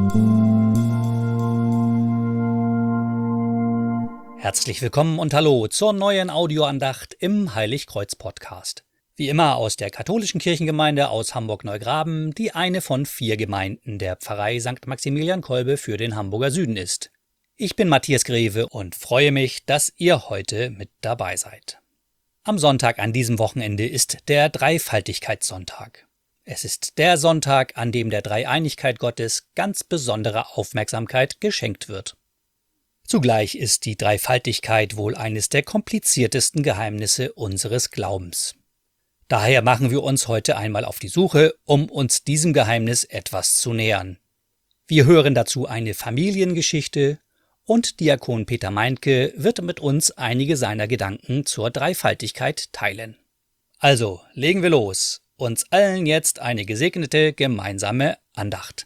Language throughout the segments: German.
Herzlich willkommen und hallo zur neuen Audioandacht im Heiligkreuz-Podcast. Wie immer aus der katholischen Kirchengemeinde aus Hamburg-Neugraben, die eine von 4 Gemeinden der Pfarrei St. Maximilian Kolbe für den Hamburger Süden ist. Ich bin Matthias Greve und freue mich, dass ihr heute mit dabei seid. Am Sonntag an diesem Wochenende ist der Dreifaltigkeitssonntag. Es ist der Sonntag, an dem der Dreieinigkeit Gottes ganz besondere Aufmerksamkeit geschenkt wird. Zugleich ist die Dreifaltigkeit wohl eines der kompliziertesten Geheimnisse unseres Glaubens. Daher machen wir uns heute einmal auf die Suche, um uns diesem Geheimnis etwas zu nähern. Wir hören dazu eine Familiengeschichte und Diakon Peter Meintke wird mit uns einige seiner Gedanken zur Dreifaltigkeit teilen. Also, legen wir los. Uns allen jetzt eine gesegnete gemeinsame Andacht.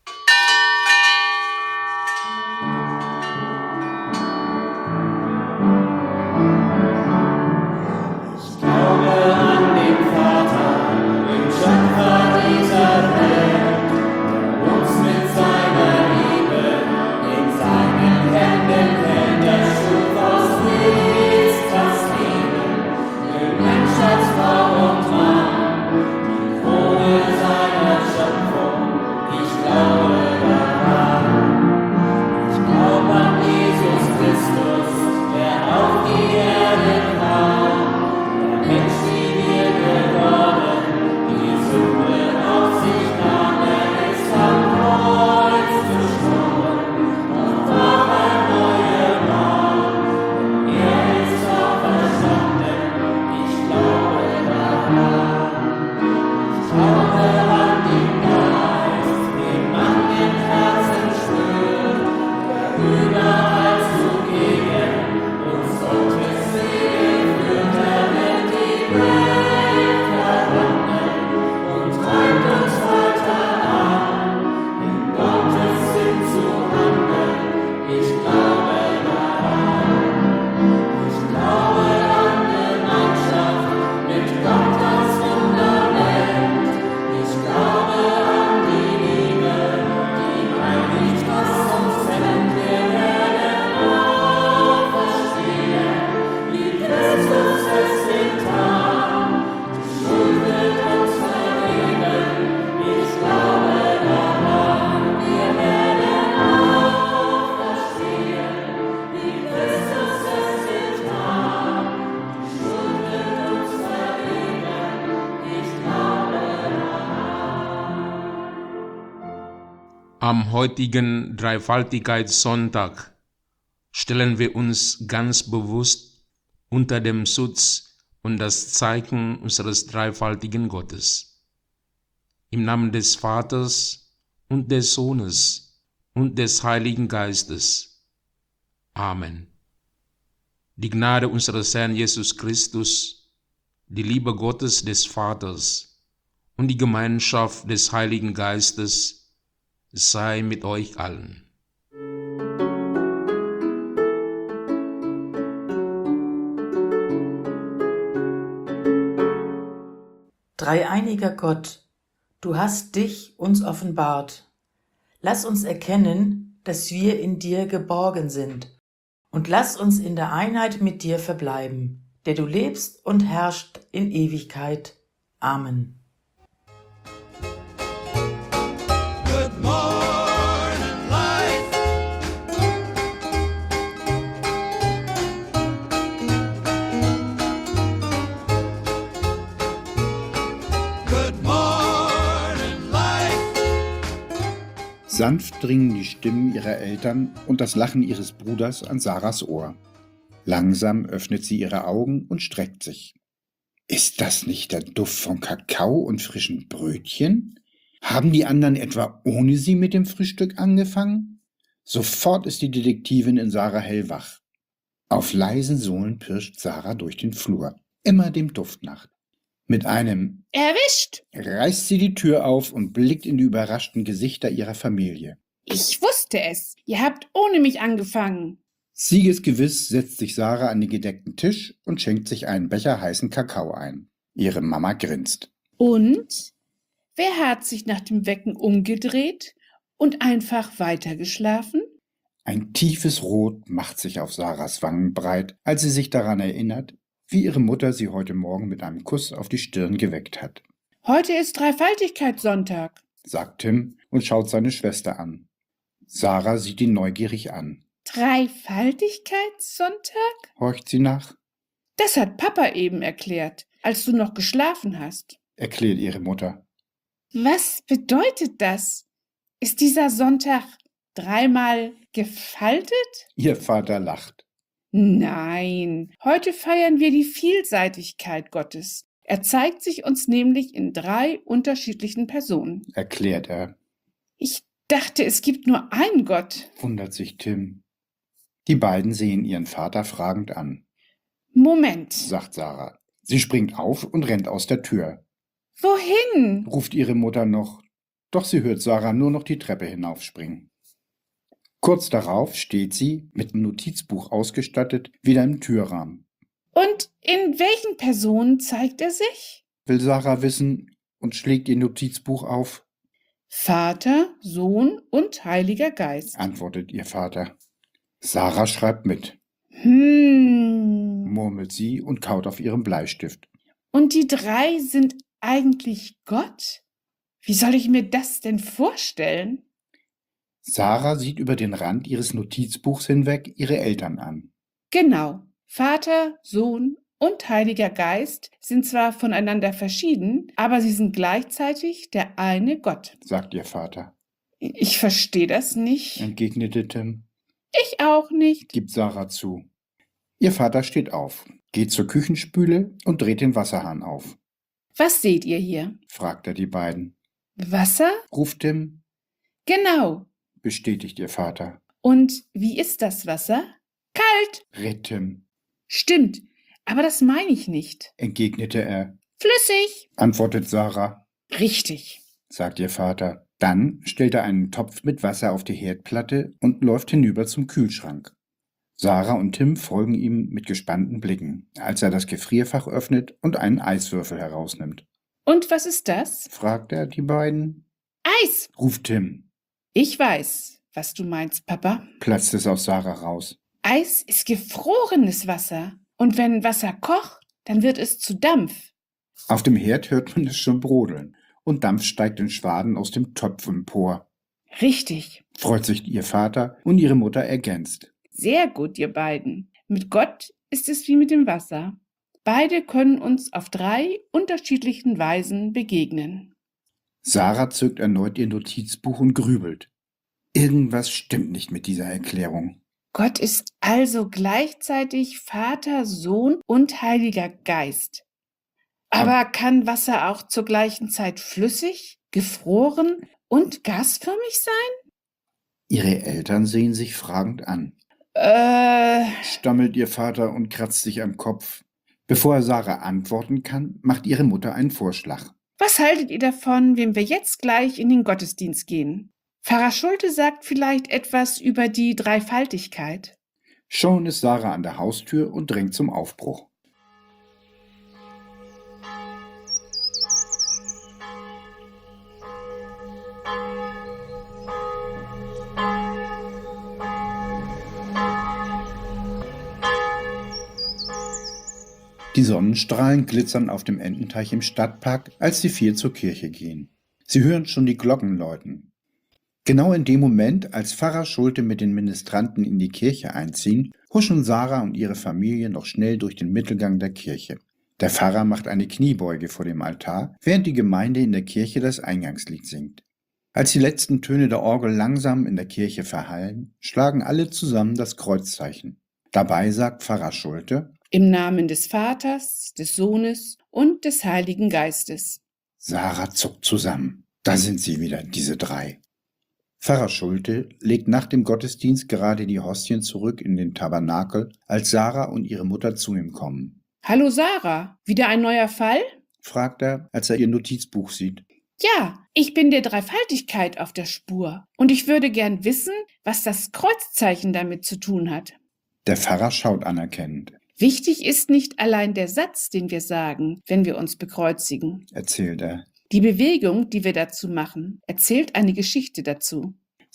Am heutigen Dreifaltigkeitssonntag stellen wir uns ganz bewusst unter dem Schutz und das Zeichen unseres dreifaltigen Gottes. Im Namen des Vaters und des Sohnes und des Heiligen Geistes. Amen. Die Gnade unseres Herrn Jesus Christus, die Liebe Gottes des Vaters und die Gemeinschaft des Heiligen Geistes sei mit euch allen. Dreieiniger Gott, du hast dich uns offenbart. Lass uns erkennen, dass wir in dir geborgen sind und lass uns in der Einheit mit dir verbleiben, der du lebst und herrschst in Ewigkeit. Amen. Sanft dringen die Stimmen ihrer Eltern und das Lachen ihres Bruders an Sarahs Ohr. Langsam öffnet sie ihre Augen und streckt sich. Ist das nicht der Duft von Kakao und frischen Brötchen? Haben die anderen etwa ohne sie mit dem Frühstück angefangen? Sofort ist die Detektivin in Sarah hellwach. Auf leisen Sohlen pirscht Sarah durch den Flur, immer dem Duft nach. Mit einem Erwischt! reißt sie die Tür auf und blickt in die überraschten Gesichter ihrer Familie. Ich wusste es. Ihr habt ohne mich angefangen. Siegesgewiss setzt sich Sarah an den gedeckten Tisch und schenkt sich einen Becher heißen Kakao ein. Ihre Mama grinst. Und? Wer hat sich nach dem Wecken umgedreht und einfach weitergeschlafen? Ein tiefes Rot macht sich auf Sarahs Wangen breit, als sie sich daran erinnert, wie ihre Mutter sie heute Morgen mit einem Kuss auf die Stirn geweckt hat, Heute ist Dreifaltigkeitssonntag. sagt Tim und schaut seine Schwester an. Sarah sieht ihn neugierig an. Dreifaltigkeitssonntag? Horcht sie nach, Das hat Papa eben erklärt, als du noch geschlafen hast. erklärt ihre Mutter. Was bedeutet das? Ist dieser Sonntag dreimal gefaltet? Ihr Vater lacht. Nein, heute feiern wir die Vielseitigkeit Gottes. Er zeigt sich uns nämlich in 3 unterschiedlichen Personen. Erklärt er, Ich dachte, es gibt nur einen Gott. wundert sich Tim. Die beiden sehen ihren Vater fragend an, Moment, sagt Sarah. Sie springt auf und rennt aus der Tür, wohin? ruft ihre Mutter noch, doch sie hört Sarah nur noch die Treppe hinaufspringen. Kurz darauf steht sie, mit dem Notizbuch ausgestattet, wieder im Türrahmen. Und in welchen Personen zeigt er sich? Will Sarah wissen und schlägt ihr Notizbuch auf, Vater, Sohn und Heiliger Geist. antwortet ihr Vater. Sarah schreibt mit, murmelt sie und kaut auf ihrem Bleistift. Und die 3 sind eigentlich Gott? Wie soll ich mir das denn vorstellen? Sarah sieht über den Rand ihres Notizbuchs hinweg ihre Eltern an. Genau, Vater, Sohn und Heiliger Geist sind zwar voneinander verschieden, aber sie sind gleichzeitig der eine Gott. Sagt ihr Vater, Ich verstehe das nicht. entgegnete Tim, Ich auch nicht. gibt Sarah zu. Ihr Vater steht auf, geht zur Küchenspüle und dreht den Wasserhahn auf. Was seht ihr hier? Fragt er die beiden. Wasser? Ruft Tim, Genau. bestätigt ihr Vater. Und wie ist das Wasser? Kalt. Rät Tim, Stimmt, aber das meine ich nicht. entgegnete er. Flüssig. Antwortet Sarah, Richtig. sagt ihr Vater. Dann stellt er einen Topf mit Wasser auf die Herdplatte und läuft hinüber zum Kühlschrank. Sarah und Tim folgen ihm mit gespannten Blicken, als er das Gefrierfach öffnet und einen Eiswürfel herausnimmt. Und was ist das? Fragt er die beiden. Eis. Ruft Tim, Ich weiß, was du meinst, Papa. platzt es aus Sarah raus. Eis ist gefrorenes Wasser. Und wenn Wasser kocht, dann wird es zu Dampf. Auf dem Herd hört man es schon brodeln und Dampf steigt in Schwaden aus dem Topf empor. Richtig. Freut sich ihr Vater und ihre Mutter ergänzt. Sehr gut, ihr beiden. Mit Gott ist es wie mit dem Wasser. Beide können uns auf 3 unterschiedlichen Weisen begegnen. Sarah zückt erneut ihr Notizbuch und grübelt. Irgendwas stimmt nicht mit dieser Erklärung. Gott ist also gleichzeitig Vater, Sohn und Heiliger Geist. Aber kann Wasser auch zur gleichen Zeit flüssig, gefroren und gasförmig sein? Ihre Eltern sehen sich fragend an. Stammelt ihr Vater und kratzt sich am Kopf. Bevor Sarah antworten kann, macht ihre Mutter einen Vorschlag. Was haltet ihr davon, wenn wir jetzt gleich in den Gottesdienst gehen? Pfarrer Schulte sagt vielleicht etwas über die Dreifaltigkeit. Schon ist Sarah an der Haustür und drängt zum Aufbruch. Die Sonnenstrahlen glitzern auf dem Ententeich im Stadtpark, als die 4 zur Kirche gehen. Sie hören schon die Glocken läuten. Genau in dem Moment, als Pfarrer Schulte mit den Ministranten in die Kirche einziehen, huschen Sarah und ihre Familie noch schnell durch den Mittelgang der Kirche. Der Pfarrer macht eine Kniebeuge vor dem Altar, während die Gemeinde in der Kirche das Eingangslied singt. Als die letzten Töne der Orgel langsam in der Kirche verhallen, schlagen alle zusammen das Kreuzzeichen. Dabei sagt Pfarrer Schulte: Im Namen des Vaters, des Sohnes und des Heiligen Geistes. Sarah zuckt zusammen. Da sind sie wieder, diese 3. Pfarrer Schulte legt nach dem Gottesdienst gerade die Hostien zurück in den Tabernakel, als Sarah und ihre Mutter zu ihm kommen. Hallo Sarah, wieder ein neuer Fall? Fragt er, als er ihr Notizbuch sieht. Ja, ich bin der Dreifaltigkeit auf der Spur und ich würde gern wissen, was das Kreuzzeichen damit zu tun hat. Der Pfarrer schaut anerkennend. Wichtig ist nicht allein der Satz, den wir sagen, wenn wir uns bekreuzigen. Erzählt er. Die Bewegung, die wir dazu machen, erzählt eine Geschichte dazu.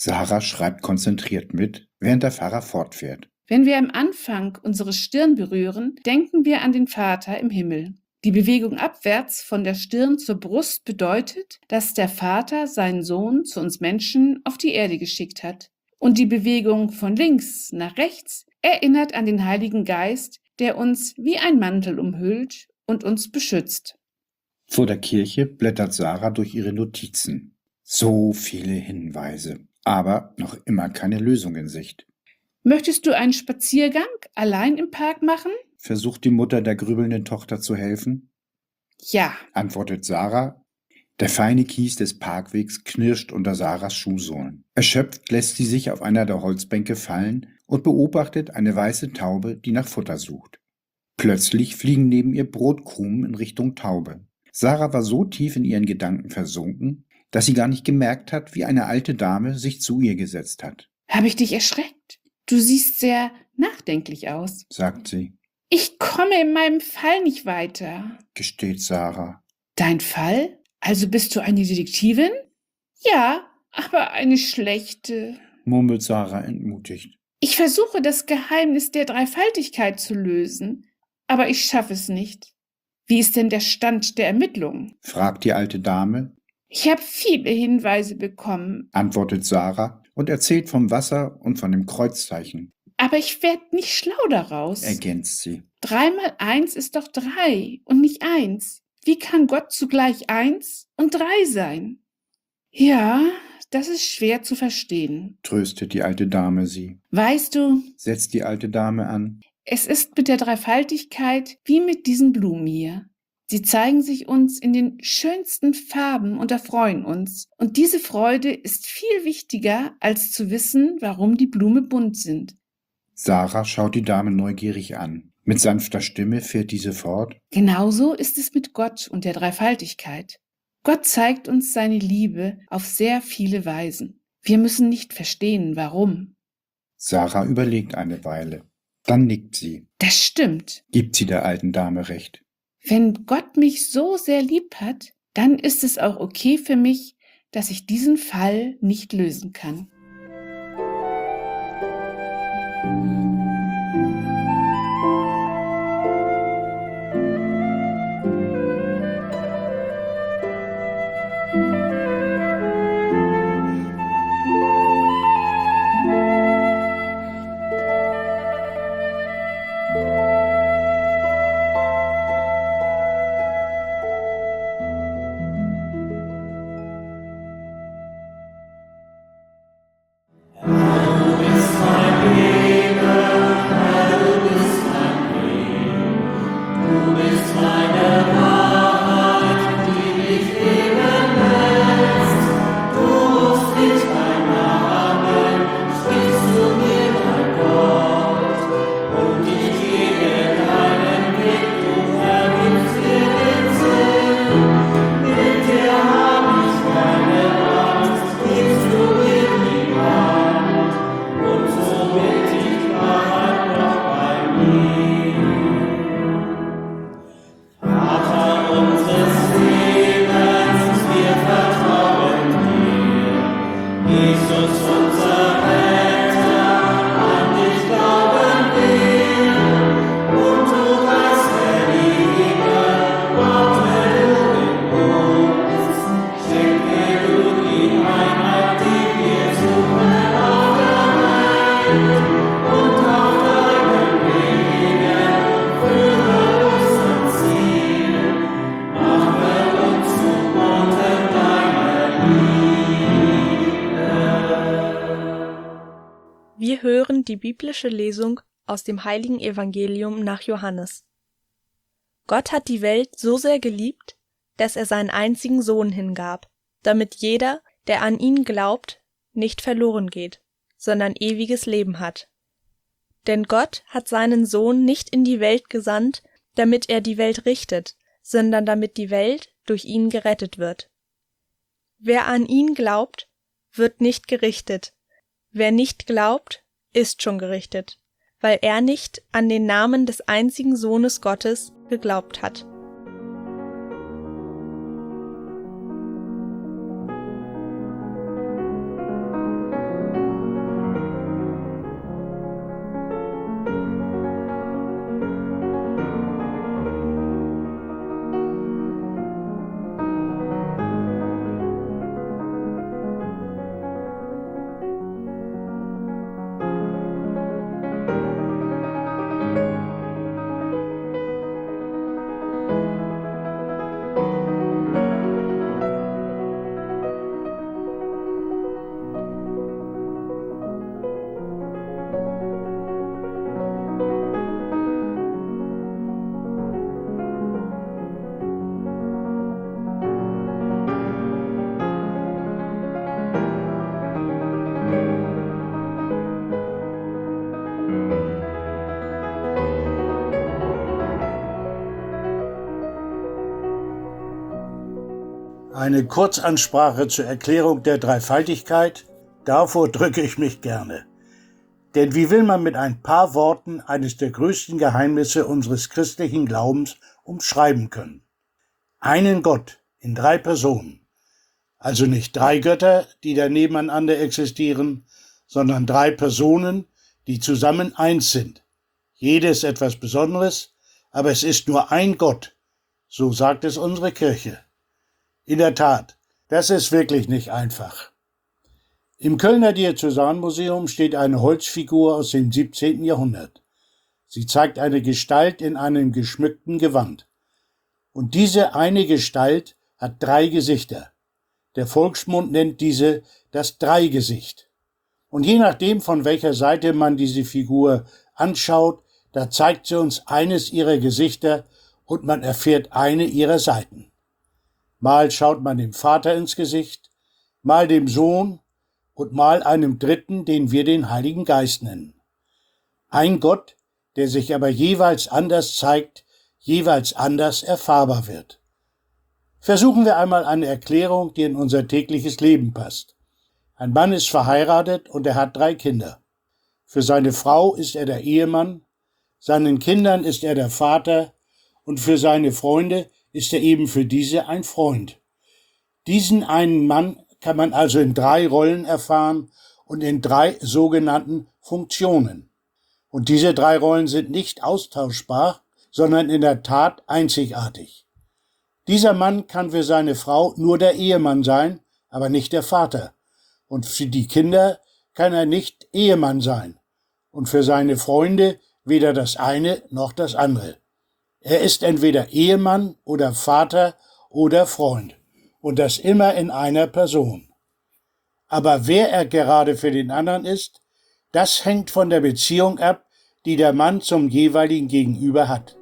Sarah schreibt konzentriert mit, während der Pfarrer fortfährt. Wenn wir am Anfang unsere Stirn berühren, denken wir an den Vater im Himmel. Die Bewegung abwärts von der Stirn zur Brust bedeutet, dass der Vater seinen Sohn zu uns Menschen auf die Erde geschickt hat. Und die Bewegung von links nach rechts erinnert an den Heiligen Geist, der uns wie ein Mantel umhüllt und uns beschützt. Vor der Kirche blättert Sarah durch ihre Notizen. So viele Hinweise, aber noch immer keine Lösung in Sicht. Möchtest du einen Spaziergang allein im Park machen? Versucht die Mutter der grübelnden Tochter zu helfen? Ja. Antwortet Sarah. Der feine Kies des Parkwegs knirscht unter Sarahs Schuhsohlen. Erschöpft lässt sie sich auf einer der Holzbänke fallen und beobachtet eine weiße Taube, die nach Futter sucht. Plötzlich fliegen neben ihr Brotkrumen in Richtung Taube. Sarah war so tief in ihren Gedanken versunken, dass sie gar nicht gemerkt hat, wie eine alte Dame sich zu ihr gesetzt hat. Habe ich dich erschreckt? Du siehst sehr nachdenklich aus, sagt sie. Ich komme in meinem Fall nicht weiter, gesteht Sarah. Dein Fall? Also bist du eine Detektivin? Ja, aber eine schlechte, murmelt Sarah entmutigt. Ich versuche, das Geheimnis der Dreifaltigkeit zu lösen, aber ich schaffe es nicht. Wie ist denn der Stand der Ermittlungen? Fragt die alte Dame. Ich habe viele Hinweise bekommen, antwortet Sarah und erzählt vom Wasser und von dem Kreuzzeichen. Aber ich werde nicht schlau daraus, ergänzt sie. 3 mal 1 ist doch 3 und nicht 1. Wie kann Gott zugleich 1 und 3 sein? Ja, das ist schwer zu verstehen, tröstet die alte Dame sie. Weißt du, setzt die alte Dame an, es ist mit der Dreifaltigkeit wie mit diesen Blumen hier. Sie zeigen sich uns in den schönsten Farben und erfreuen uns. Und diese Freude ist viel wichtiger, als zu wissen, warum die Blumen bunt sind. Sarah schaut die Dame neugierig an. Mit sanfter Stimme fährt diese fort. Genauso ist es mit Gott und der Dreifaltigkeit. Gott zeigt uns seine Liebe auf sehr viele Weisen. Wir müssen nicht verstehen, warum. Sarah überlegt eine Weile. Dann nickt sie. Das stimmt, gibt sie der alten Dame recht. Wenn Gott mich so sehr lieb hat, dann ist es auch okay für mich, dass ich diesen Fall nicht lösen kann. Wir hören die biblische Lesung aus dem Heiligen Evangelium nach Johannes. Gott hat die Welt so sehr geliebt, dass er seinen einzigen Sohn hingab, damit jeder, der an ihn glaubt, nicht verloren geht, sondern ewiges Leben hat. Denn Gott hat seinen Sohn nicht in die Welt gesandt, damit er die Welt richtet, sondern damit die Welt durch ihn gerettet wird. Wer an ihn glaubt, wird nicht gerichtet. Wer nicht glaubt, ist schon gerichtet, weil er nicht an den Namen des einzigen Sohnes Gottes geglaubt hat. Eine Kurzansprache zur Erklärung der Dreifaltigkeit, davor drücke ich mich gerne. Denn wie will man mit ein paar Worten eines der größten Geheimnisse unseres christlichen Glaubens umschreiben können? Einen Gott in 3 Personen, also nicht 3 Götter, die da nebeneinander existieren, sondern 3 Personen, die zusammen eins sind. Jede ist etwas Besonderes, aber es ist nur ein Gott, so sagt es unsere Kirche. In der Tat, das ist wirklich nicht einfach. Im Kölner Diözesanmuseum steht eine Holzfigur aus dem 17. Jahrhundert. Sie zeigt eine Gestalt in einem geschmückten Gewand. Und diese eine Gestalt hat 3 Gesichter. Der Volksmund nennt diese das Dreigesicht. Und je nachdem, von welcher Seite man diese Figur anschaut, da zeigt sie uns eines ihrer Gesichter und man erfährt eine ihrer Seiten. Mal schaut man dem Vater ins Gesicht, mal dem Sohn und mal einem Dritten, den wir den Heiligen Geist nennen. Ein Gott, der sich aber jeweils anders zeigt, jeweils anders erfahrbar wird. Versuchen wir einmal eine Erklärung, die in unser tägliches Leben passt. Ein Mann ist verheiratet und er hat 3 Kinder. Für seine Frau ist er der Ehemann, seinen Kindern ist er der Vater und für seine Freunde ist er eben für diese ein Freund. Diesen einen Mann kann man also in 3 Rollen erfahren und in 3 sogenannten Funktionen. Und diese 3 Rollen sind nicht austauschbar, sondern in der Tat einzigartig. Dieser Mann kann für seine Frau nur der Ehemann sein, aber nicht der Vater. Und für die Kinder kann er nicht Ehemann sein. Und für seine Freunde weder das eine noch das andere. Er ist entweder Ehemann oder Vater oder Freund. Und das immer in einer Person. Aber wer er gerade für den anderen ist, das hängt von der Beziehung ab, die der Mann zum jeweiligen Gegenüber hat.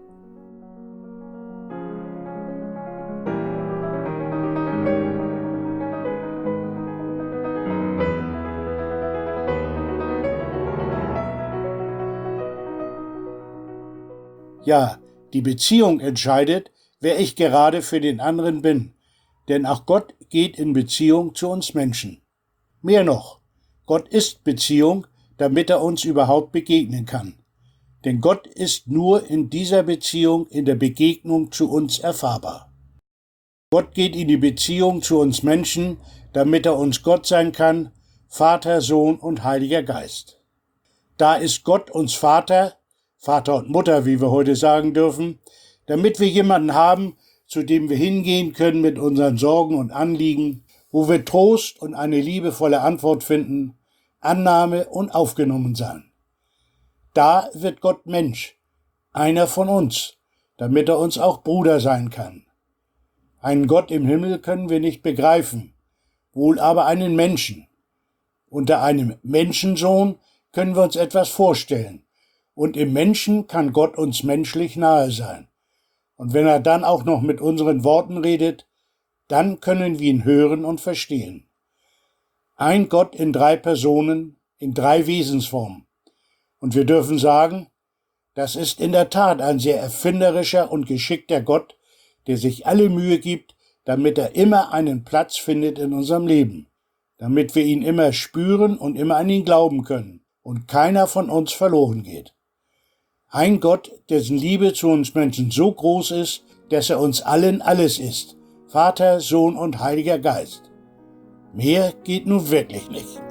Ja, die Beziehung entscheidet, wer ich gerade für den anderen bin. Denn auch Gott geht in Beziehung zu uns Menschen. Mehr noch, Gott ist Beziehung, damit er uns überhaupt begegnen kann. Denn Gott ist nur in dieser Beziehung, in der Begegnung zu uns erfahrbar. Gott geht in die Beziehung zu uns Menschen, damit er uns Gott sein kann, Vater, Sohn und Heiliger Geist. Da ist Gott uns Vater, Vater und Mutter, wie wir heute sagen dürfen, damit wir jemanden haben, zu dem wir hingehen können mit unseren Sorgen und Anliegen, wo wir Trost und eine liebevolle Antwort finden, Annahme und aufgenommen sein. Da wird Gott Mensch, einer von uns, damit er uns auch Bruder sein kann. Einen Gott im Himmel können wir nicht begreifen, wohl aber einen Menschen. Unter einem Menschensohn können wir uns etwas vorstellen, und im Menschen kann Gott uns menschlich nahe sein. Und wenn er dann auch noch mit unseren Worten redet, dann können wir ihn hören und verstehen. Ein Gott in 3 Personen, in 3 Wesensformen. Und wir dürfen sagen, das ist in der Tat ein sehr erfinderischer und geschickter Gott, der sich alle Mühe gibt, damit er immer einen Platz findet in unserem Leben, damit wir ihn immer spüren und immer an ihn glauben können und keiner von uns verloren geht. Ein Gott, dessen Liebe zu uns Menschen so groß ist, dass er uns allen alles ist, Vater, Sohn und Heiliger Geist. Mehr geht nun wirklich nicht.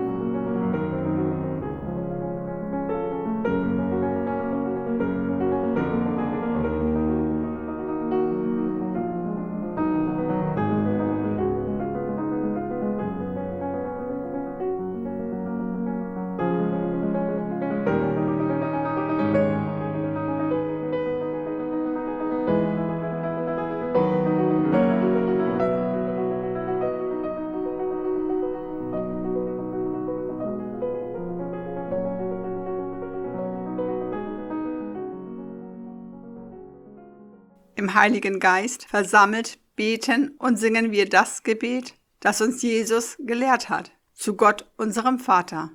Im Heiligen Geist versammelt beten und singen wir das Gebet, das uns Jesus gelehrt hat, zu Gott, unserem Vater.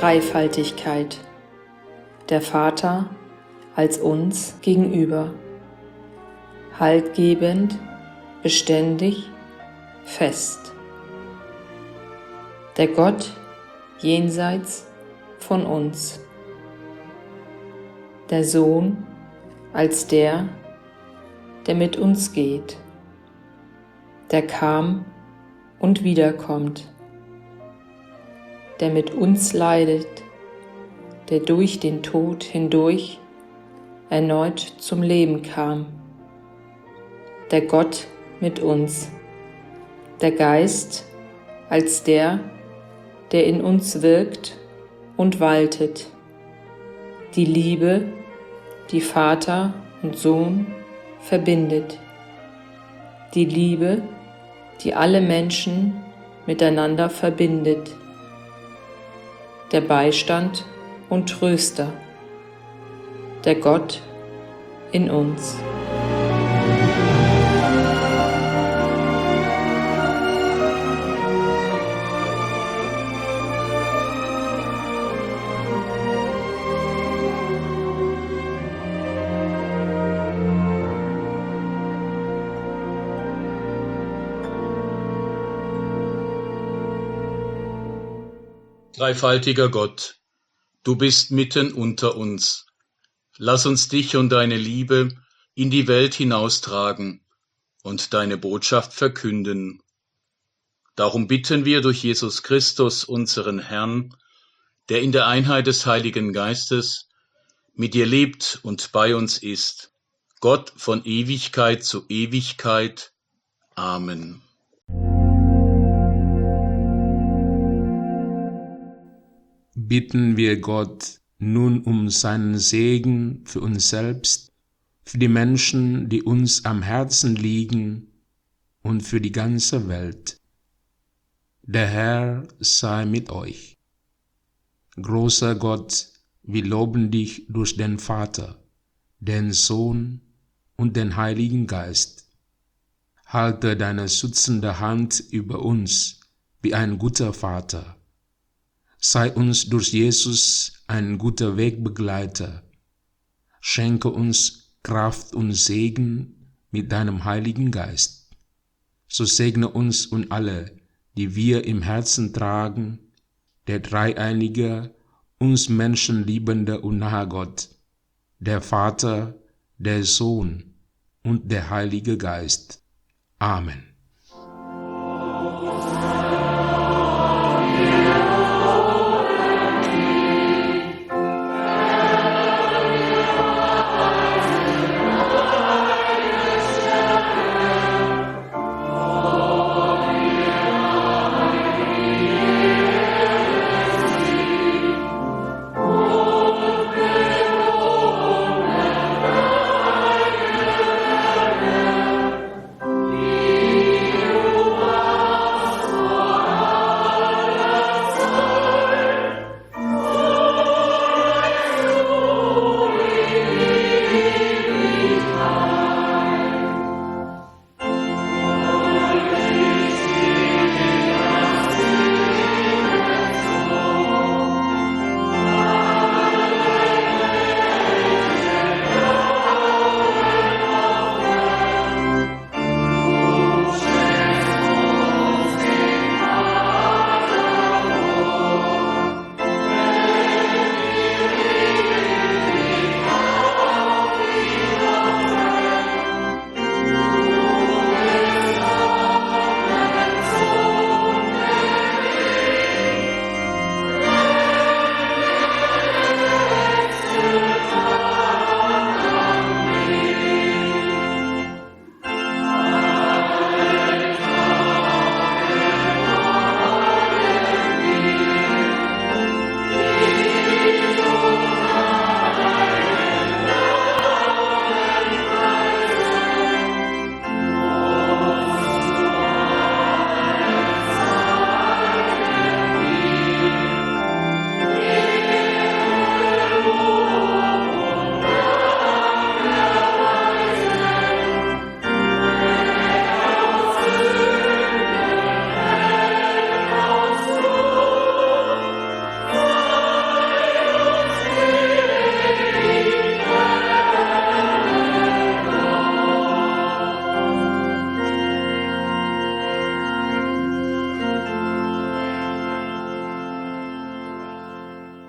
Dreifaltigkeit. Der Vater als uns gegenüber. Haltgebend, beständig, fest. Der Gott jenseits von uns. Der Sohn als der mit uns geht, der kam und wiederkommt, der mit uns leidet, der durch den Tod hindurch erneut zum Leben kam, der Gott mit uns, der Geist als der in uns wirkt und waltet, die Liebe, die Vater und Sohn verbindet, die Liebe, die alle Menschen miteinander verbindet, der Beistand und Tröster, der Gott in uns. Dreifaltiger Gott, du bist mitten unter uns. Lass uns dich und deine Liebe in die Welt hinaustragen und deine Botschaft verkünden. Darum bitten wir durch Jesus Christus, unseren Herrn, der in der Einheit des Heiligen Geistes mit dir lebt und bei uns ist, Gott von Ewigkeit zu Ewigkeit. Amen. Bitten wir Gott nun um seinen Segen für uns selbst, für die Menschen, die uns am Herzen liegen und für die ganze Welt. Der Herr sei mit euch. Großer Gott, wir loben dich durch den Vater, den Sohn und den Heiligen Geist. Halte deine schützende Hand über uns wie ein guter Vater. Sei uns durch Jesus ein guter Wegbegleiter. Schenke uns Kraft und Segen mit deinem Heiligen Geist. So segne uns und alle, die wir im Herzen tragen, der dreieinige, uns Menschen liebende und nahe Gott, der Vater, der Sohn und der Heilige Geist. Amen.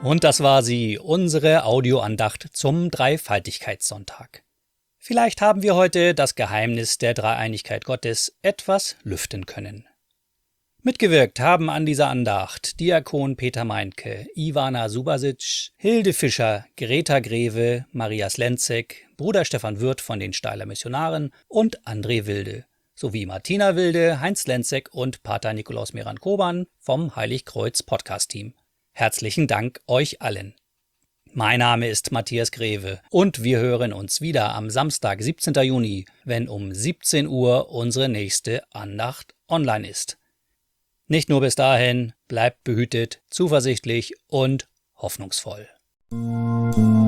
Und das war sie, unsere Audioandacht zum Dreifaltigkeitssonntag. Vielleicht haben wir heute das Geheimnis der Dreieinigkeit Gottes etwas lüften können. Mitgewirkt haben an dieser Andacht Diakon Peter Meinke, Ivana Subasic, Hilde Fischer, Greta Greve, Maria Slenzek, Bruder Stefan Würth von den Steiler Missionaren und André Wilde, sowie Martina Wilde, Heinz Lenzek und Pater Nikolaus Meran-Koban vom Heiligkreuz Podcast-Team. Herzlichen Dank euch allen. Mein Name ist Matthias Greve und wir hören uns wieder am Samstag, 17. Juni, wenn um 17 Uhr unsere nächste Andacht online ist. Nicht nur bis dahin, bleibt behütet, zuversichtlich und hoffnungsvoll.